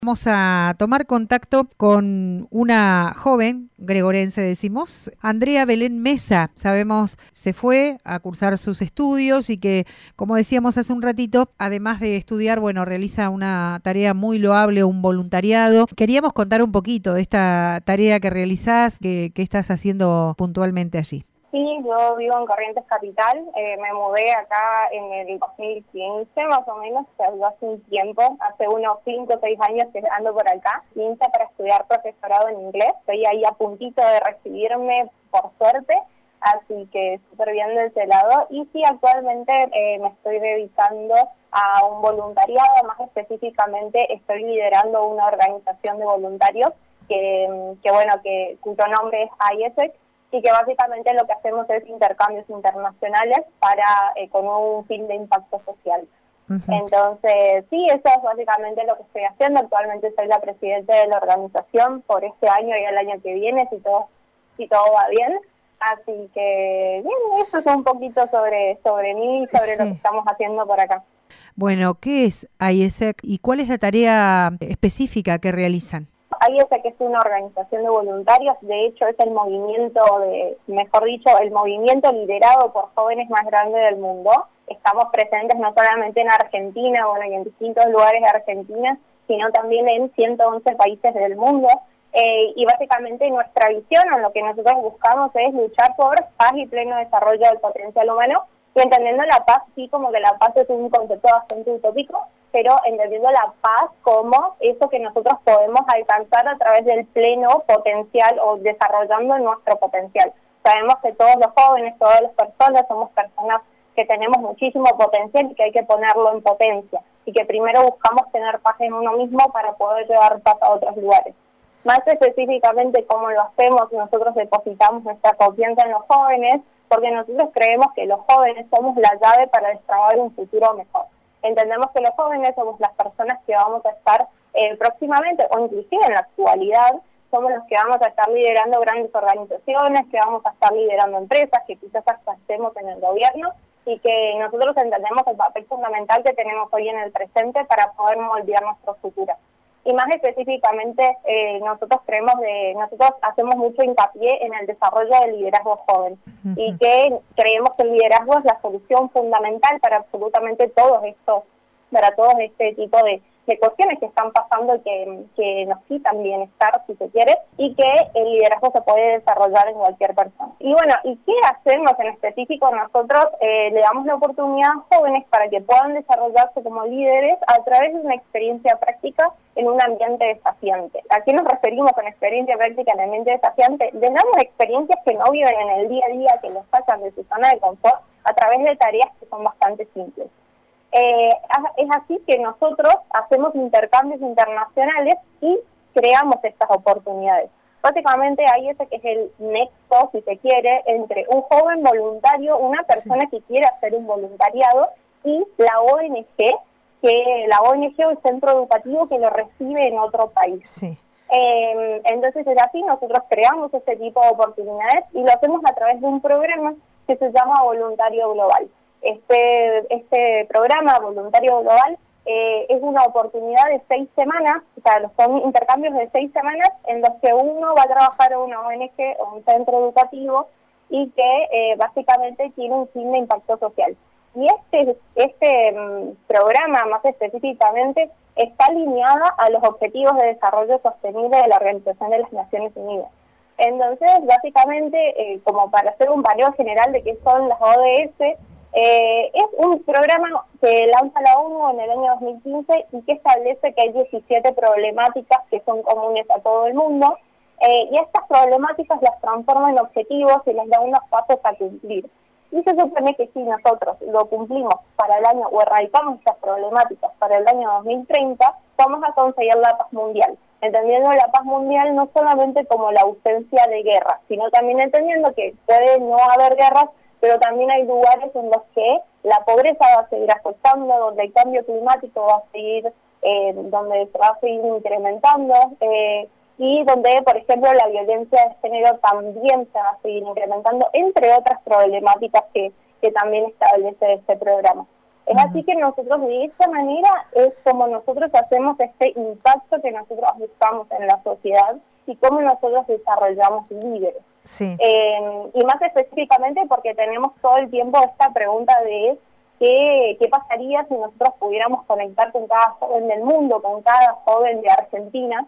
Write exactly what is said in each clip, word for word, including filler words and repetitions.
Vamos a tomar contacto con una joven gregorense, decimos, Andrea Belén Mesa. Sabemos, se fue a cursar sus estudios y que, como decíamos hace un ratito, además de estudiar, bueno, realiza una tarea muy loable, un voluntariado. Queríamos contar un poquito de esta tarea que realizás, que, que estás haciendo puntualmente allí. Sí, yo vivo en Corrientes Capital, eh, me mudé acá en el dos mil quince más o menos, o sea, hace un tiempo, hace unos cinco o seis años que ando por acá, quince para estudiar profesorado en inglés, estoy ahí a puntito de recibirme por suerte, así que súper bien de ese lado, y sí, actualmente eh, me estoy dedicando a un voluntariado, más específicamente estoy liderando una organización de voluntarios que, que bueno, que cuyo nombre es I E S E C, y que básicamente lo que hacemos es intercambios internacionales para eh, con un fin de impacto social. Uh-huh. Entonces, sí, eso es básicamente lo que estoy haciendo. Actualmente soy la presidenta de la organización por este año y el año que viene, si todo, si todo va bien. Así que, bien, eso es un poquito sobre, sobre mí y sobre sí. lo que estamos haciendo por acá. Bueno, ¿qué es I E S E C y cuál es la tarea específica que realizan? I E S E C es una organización de voluntarios, de hecho es el movimiento, de, mejor dicho, el movimiento liderado por jóvenes más grande del mundo. Estamos presentes no solamente en Argentina, bueno, y en distintos lugares de Argentina, sino también en ciento once países del mundo. Eh, y básicamente nuestra visión, o lo que nosotros buscamos, es luchar por paz y pleno desarrollo del potencial humano, y entendiendo la paz, sí, como que la paz es un concepto bastante utópico, pero entendiendo la paz como eso que nosotros podemos alcanzar a través del pleno potencial o desarrollando nuestro potencial. Sabemos que todos los jóvenes, todas las personas, somos personas que tenemos muchísimo potencial y que hay que ponerlo en potencia, y que primero buscamos tener paz en uno mismo para poder llevar paz a otros lugares. Más específicamente, cómo lo hacemos, nosotros depositamos nuestra confianza en los jóvenes, porque nosotros creemos que los jóvenes somos la llave para destrabar un futuro mejor. Entendemos que los jóvenes somos las personas que vamos a estar eh, próximamente, o inclusive en la actualidad, somos los que vamos a estar liderando grandes organizaciones, que vamos a estar liderando empresas, que quizás hasta estemos en el gobierno, y que nosotros entendemos el papel fundamental que tenemos hoy en el presente para poder moldear nuestro futuro. Y más específicamente, eh, nosotros creemos de, nosotros hacemos mucho hincapié en el desarrollo del liderazgo joven, uh-huh. y que creemos que el liderazgo es la solución fundamental para absolutamente todos estos, para todos este tipo de, de cuestiones que están pasando y que, que nos quitan bienestar, si se quiere, y que el liderazgo se puede desarrollar en cualquier persona. Y bueno, ¿y qué hacemos en específico? Nosotros eh, le damos la oportunidad a jóvenes para que puedan desarrollarse como líderes a través de una experiencia práctica en un ambiente desafiante. ¿A qué nos referimos con experiencia práctica en ambiente desafiante? Les damos experiencias que no viven en el día a día, que los sacan de su zona de confort a través de tareas que son bastante simples. Eh, es así que nosotros hacemos intercambios internacionales y creamos estas oportunidades. Básicamente ahí ese que es el nexo, si se quiere, entre un joven voluntario, una persona sí. que quiere hacer un voluntariado, y la O N G, que la O N G o el centro educativo que lo recibe en otro país. Sí. Eh, entonces es así, nosotros creamos este tipo de oportunidades y lo hacemos a través de un programa que se llama Voluntario Global. Este, este programa Voluntario Global eh, es una oportunidad de seis semanas, o sea, son intercambios de seis semanas en los que uno va a trabajar en una O N G o un centro educativo y que eh, básicamente tiene un fin de impacto social. Y este, este um, programa, más específicamente, está alineado a los Objetivos de Desarrollo Sostenible de la Organización de las Naciones Unidas. Entonces, básicamente, eh, como para hacer un paneo general de qué son las O D S, Eh, es un programa que lanza la ONU en el año dos mil quince y que establece que hay diecisiete problemáticas que son comunes a todo el mundo, eh, y estas problemáticas las transforma en objetivos y les da unos pasos a cumplir. Y se supone que si nosotros lo cumplimos para el año, o erradicamos estas problemáticas para el año dos mil treinta, vamos a conseguir la paz mundial. Entendiendo la paz mundial no solamente como la ausencia de guerra, sino también entendiendo que puede no haber guerras, pero también hay lugares en los que la pobreza va a seguir afectando, donde el cambio climático va a seguir, eh, donde se va a seguir incrementando, eh, y donde, por ejemplo, la violencia de género también se va a seguir incrementando, entre otras problemáticas que, que también establece este programa. Es uh-huh. así que nosotros de esta manera es como nosotros hacemos este impacto que nosotros buscamos en la sociedad y cómo nosotros desarrollamos líderes. Sí. Eh, y más específicamente porque tenemos todo el tiempo esta pregunta de qué, qué pasaría si nosotros pudiéramos conectar con cada joven del mundo, con cada joven de Argentina,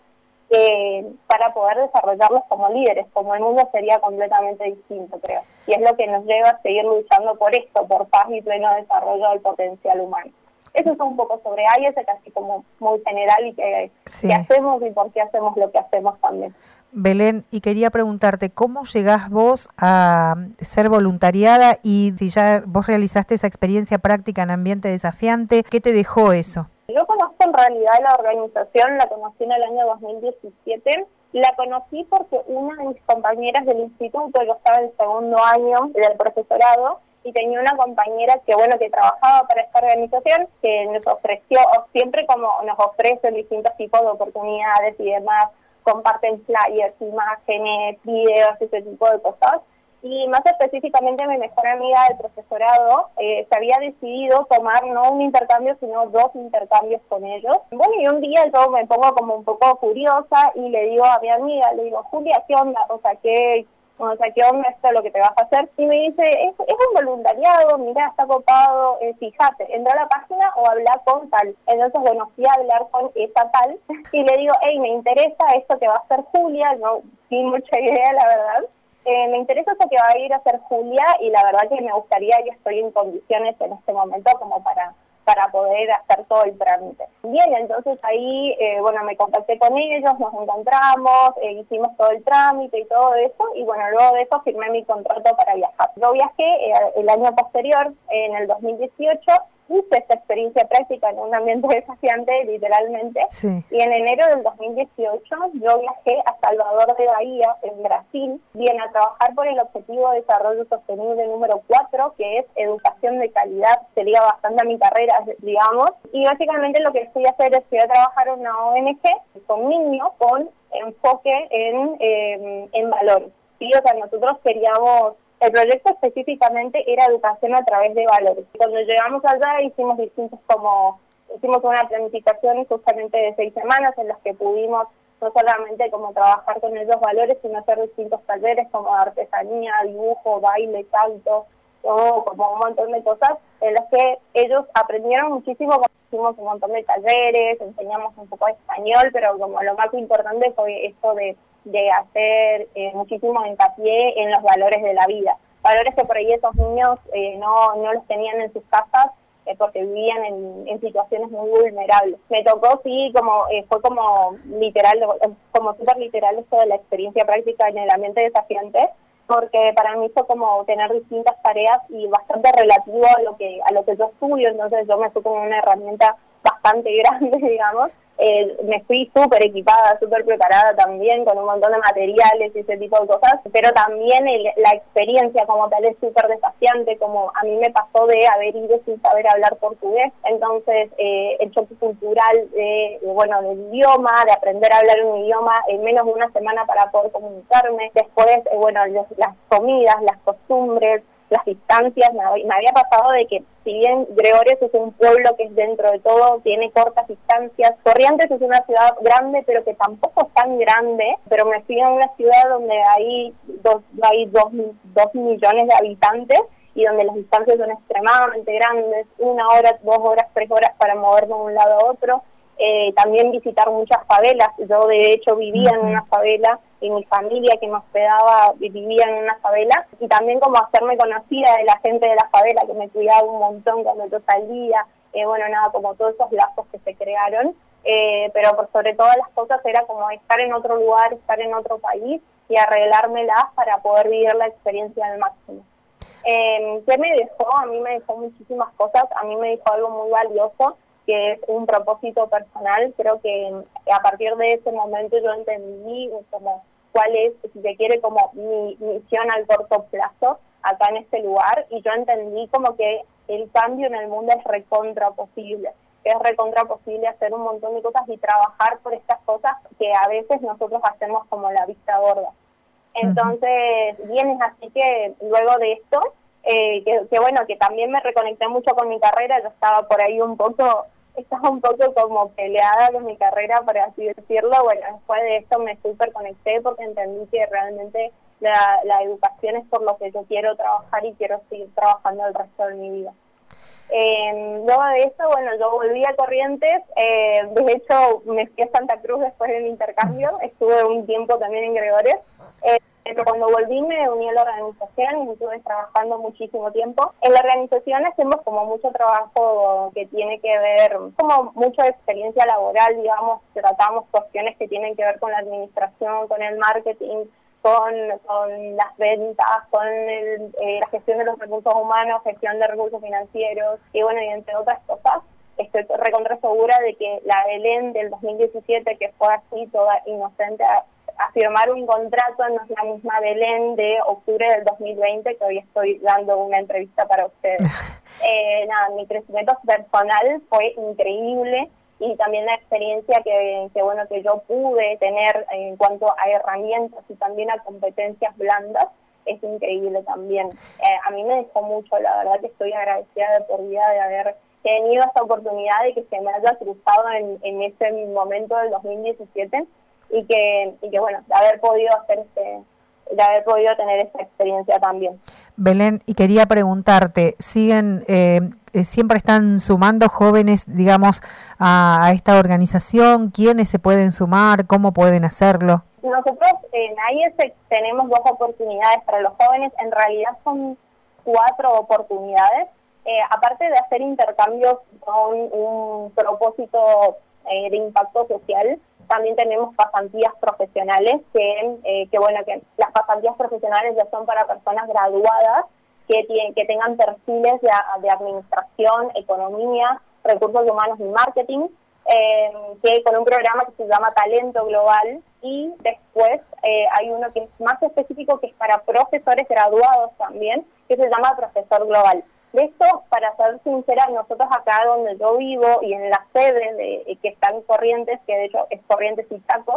eh, para poder desarrollarlos como líderes, como el mundo sería completamente distinto, creo. Y es lo que nos lleva a seguir luchando por esto, por paz y pleno desarrollo del potencial humano. Eso es un poco sobre I E S, casi como muy general y que, sí. qué hacemos y por qué hacemos lo que hacemos también. Belén, y quería preguntarte, ¿cómo llegás vos a ser voluntariada y si ya vos realizaste esa experiencia práctica en ambiente desafiante, qué te dejó eso? Yo conozco en realidad la organización, la conocí en el año dos mil diecisiete, la conocí porque una de mis compañeras del instituto, yo estaba en el segundo año del profesorado, y tenía una compañera que, bueno, que trabajaba para esta organización, que nos ofreció, siempre como nos ofrecen distintos tipos de oportunidades y demás, comparten flyers, imágenes, videos, ese tipo de cosas. Y más específicamente mi mejor amiga del profesorado eh, se había decidido tomar no un intercambio, sino dos intercambios con ellos. Bueno, y un día yo me pongo como un poco curiosa y le digo a mi amiga, le digo, Julia, ¿qué onda? O sea, ¿qué, o sea, ¿qué onda esto lo que te vas a hacer? Y me dice, es, es un voluntariado, mira, está copado, eh, fíjate, entra a la página o habla con tal. Entonces, bueno, fui a hablar con esa tal y le digo, hey, me interesa esto que va a hacer Julia, no sin mucha idea, la verdad. Eh, me interesa eso que va a ir a hacer Julia y la verdad que me gustaría y estoy en condiciones en este momento como para, para poder hacer todo el trámite. Bien, entonces ahí, eh, bueno, me contacté con ellos, nos encontramos, eh, hicimos todo el trámite y todo eso y bueno, luego de eso firmé mi contrato para viajar. Yo viajé eh, el año posterior, en el dos mil dieciocho, hice esta experiencia práctica en un ambiente desafiante, literalmente, sí. y en enero del dos mil dieciocho yo viajé a Salvador de Bahía, en Brasil, bien a trabajar por el Objetivo de Desarrollo Sostenible número cuatro, que es educación de calidad, sería bastante a mi carrera, digamos, y básicamente lo que fui a hacer es fui a trabajar en una O N G con niños con enfoque en, eh, en valores, ¿sí? O sea, nosotros queríamos. El proyecto específicamente era educación a través de valores. Cuando llegamos allá hicimos distintos como, hicimos una planificación justamente de seis semanas en las que pudimos no solamente como trabajar con esos valores, sino hacer distintos talleres como artesanía, dibujo, baile, canto, o como un montón de cosas en las que ellos aprendieron muchísimo. Hicimos un montón de talleres, enseñamos un poco de español, pero como lo más importante fue esto de de hacer eh, muchísimo hincapié en los valores de la vida. Valores que por ahí esos niños eh, no, no los tenían en sus casas eh, porque vivían en, en situaciones muy vulnerables. Me tocó, sí, como eh, fue como literal, como súper literal esto de la experiencia práctica en el ambiente desafiante, porque para mí fue como tener distintas tareas y bastante relativo a lo que a lo que yo estudio, entonces yo me fui como una herramienta bastante grande, digamos. Eh, me fui súper equipada, súper preparada también, con un montón de materiales y ese tipo de cosas, pero también el, la experiencia como tal es súper desafiante, como a mí me pasó de haber ido sin saber hablar portugués, entonces eh, el choque cultural de, de, bueno, del idioma, de aprender a hablar un idioma en menos de una semana para poder comunicarme, después, eh, bueno, los, las comidas, las costumbres, las distancias, me, me había pasado de que si bien Gregorios es un pueblo que es dentro de todo, tiene cortas distancias, Corrientes es una ciudad grande pero que tampoco es tan grande, pero me fui a una ciudad donde hay dos, hay dos, dos millones de habitantes y donde las distancias son extremadamente grandes, una hora, dos horas, tres horas para moverme de un lado a otro. Eh, también visitar muchas favelas, yo de hecho vivía uh-huh. en una favela y mi familia que me hospedaba vivía en una favela y también como hacerme conocida de la gente de la favela que me cuidaba un montón cuando yo salía, eh, bueno nada, como todos esos lazos que se crearon, eh, pero por sobre todas las cosas era como estar en otro lugar, estar en otro país y arreglármelas para poder vivir la experiencia al máximo. Eh, ¿Qué me dejó? A mí me dejó muchísimas cosas, a mí me dejó algo muy valioso, que es un propósito personal. Creo que a partir de ese momento yo entendí como cuál es, si se quiere, como mi misión al corto plazo acá en este lugar, y yo entendí como que el cambio en el mundo es recontra posible, que es recontra posible hacer un montón de cosas y trabajar por estas cosas que a veces nosotros hacemos como la vista gorda. Entonces, uh-huh. bien, es así que luego de esto, eh, que, que bueno, que también me reconecté mucho con mi carrera. Yo estaba por ahí un poco, estaba un poco como peleada con mi carrera, por así decirlo. Bueno, después de esto me súper conecté porque entendí que realmente la, la educación es por lo que yo quiero trabajar y quiero seguir trabajando el resto de mi vida. Eh, luego de eso, bueno, yo volví a Corrientes, eh, de hecho me fui a Santa Cruz después de mi intercambio, estuve un tiempo también en Gregores, eh, pero cuando volví me uní a la organización y estuve trabajando muchísimo tiempo. En la organización hacemos como mucho trabajo que tiene que ver, como mucha experiencia laboral, digamos, tratamos cuestiones que tienen que ver con la administración, con el marketing, Con, con las ventas, con el, eh, la gestión de los recursos humanos, gestión de recursos financieros, y bueno, y entre otras cosas. Estoy recontra segura de que la Belén del dos mil diecisiete, que fue así toda inocente a, a firmar un contrato, no es la misma Belén de octubre del dos mil veinte, que hoy estoy dando una entrevista para ustedes. eh, nada, mi crecimiento personal fue increíble, y también la experiencia que, que bueno que yo pude tener en cuanto a herramientas y también a competencias blandas es increíble también. Eh, a mí me dejó mucho, la verdad que estoy agradecida de por vida de haber tenido esta oportunidad de que se me haya cruzado en, en ese momento del dos mil diecisiete y que, y que bueno, de haber podido hacer este... de haber podido tener esa experiencia también. Belén, y quería preguntarte, ¿siguen, eh, siempre están sumando jóvenes, digamos, a, a esta organización? ¿Quiénes se pueden sumar? ¿Cómo pueden hacerlo? Nosotros en A I E S tenemos dos oportunidades para los jóvenes, en realidad son cuatro oportunidades, eh, aparte de hacer intercambios con un propósito eh, de impacto social. También tenemos pasantías profesionales, que, eh, que bueno, que las pasantías profesionales ya son para personas graduadas que, tienen, que tengan perfiles de, de administración, economía, recursos humanos y marketing, eh, que con un programa que se llama Talento Global, y después eh, hay uno que es más específico, que es para profesores graduados también, que se llama Profesor Global. De esto, para ser sincera, nosotros acá donde yo vivo y en la sede de, que están Corrientes, que de hecho es Corrientes y Chaco,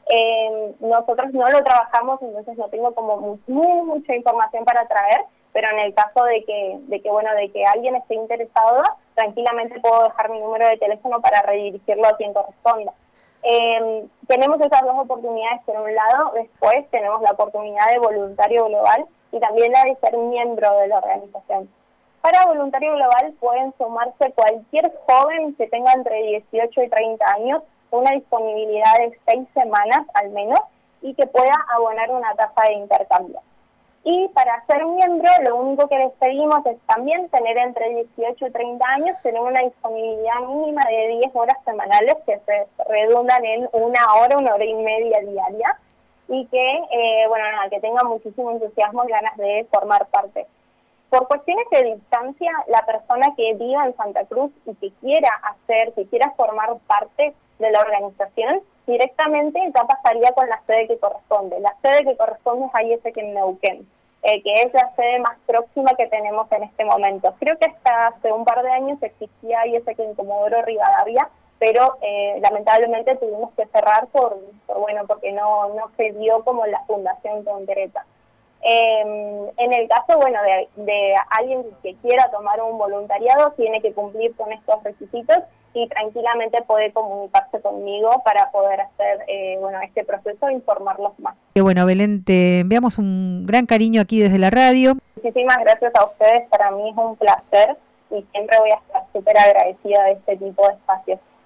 eh, nosotros no lo trabajamos, entonces no tengo como muy, muy, mucha información para traer, pero en el caso de que, de que bueno, de que alguien esté interesado, tranquilamente puedo dejar mi número de teléfono para redirigirlo a quien corresponda. Eh, tenemos esas dos oportunidades por un lado, después tenemos la oportunidad de voluntario global y también la de ser miembro de la organización. Para Voluntario Global pueden sumarse cualquier joven que tenga entre dieciocho y treinta años, una disponibilidad de seis semanas al menos, y que pueda abonar una tasa de intercambio. Y para ser miembro, lo único que les pedimos es también tener entre dieciocho y treinta años, tener una disponibilidad mínima de diez horas semanales, que se redundan en una hora, una hora y media diaria, y que, eh, bueno, nada, que tengan muchísimo entusiasmo y ganas de formar parte. Por cuestiones de distancia, la persona que viva en Santa Cruz y que quiera hacer, que quiera formar parte de la organización, directamente ya pasaría con la sede que corresponde. La sede que corresponde es A I E S E C en Neuquén, eh, que es la sede más próxima que tenemos en este momento. Creo que hasta hace un par de años existía A I E S E C en Comodoro Rivadavia, pero eh, lamentablemente tuvimos que cerrar por, por bueno, porque no, no se dio como la fundación concreta. Eh, en el caso, bueno, de, de alguien que quiera tomar un voluntariado, tiene que cumplir con estos requisitos y tranquilamente puede comunicarse conmigo para poder hacer, eh, bueno, este proceso e informarlos más. Qué bueno, Belén, te enviamos un gran cariño aquí desde la radio. Muchísimas gracias a ustedes, para mí es un placer y siempre voy a estar súper agradecida de este tipo de espacios.